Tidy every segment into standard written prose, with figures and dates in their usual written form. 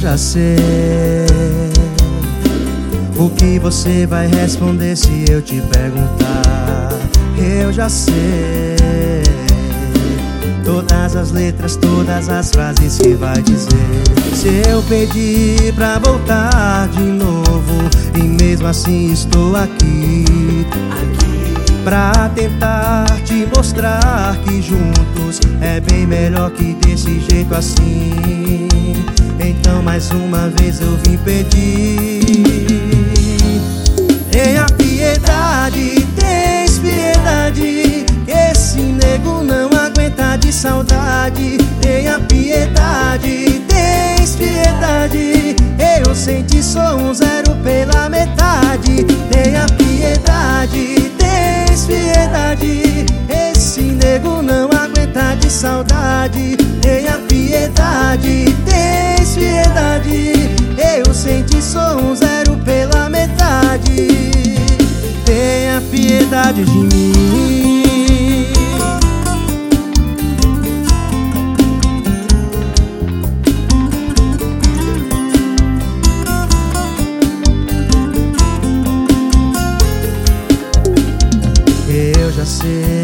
já sei o que você vai responder se eu te perguntar. Eu já sei todas as letras, todas as frases que vai dizer. Se eu pedir pra voltar de novo, e mesmo assim estou aqui pra tentar te mostrar que juntos é bem melhor que desse jeito assim. Então mais uma vez eu vim pedir: tenha piedade, tens piedade, que esse nego não aguenta de saudade. Tenha piedade, tens piedade, eu sem ti sou um zero pela metade. Tenha piedade, tens piedade, esse nego não aguenta de saudade. Tenha piedade, tens piedade, eu sem ti sou um zero pela metade. Tenha piedade de mim. Eu já sei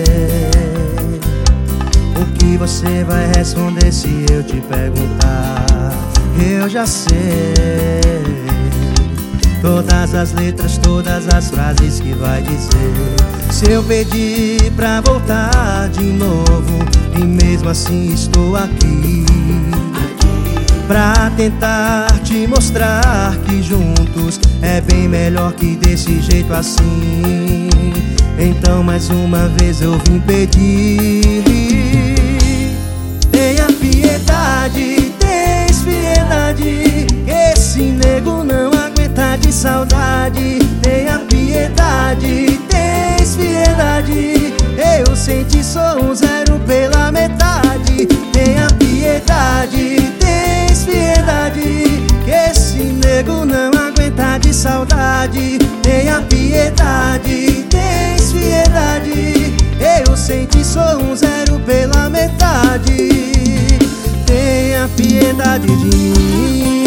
o que você vai responder se eu te perguntar. Eu já sei todas as letras, todas as frases que vai dizer. Se eu pedir pra voltar de novo, e mesmo assim estou aqui pra tentar te mostrar que juntos é bem melhor que desse jeito assim. Então mais uma vez eu vim pedir: tenha piedade, tens piedade, esse nego não aguenta de saudade. Tenha piedade, tens piedade, eu sem ti sou um zero pela metade. Tenha piedade, tens piedade, que esse nego não aguenta de saudade. Tenha piedade, tens piedade, eu sem ti sou um zero pela metade. Tenha piedade de mim.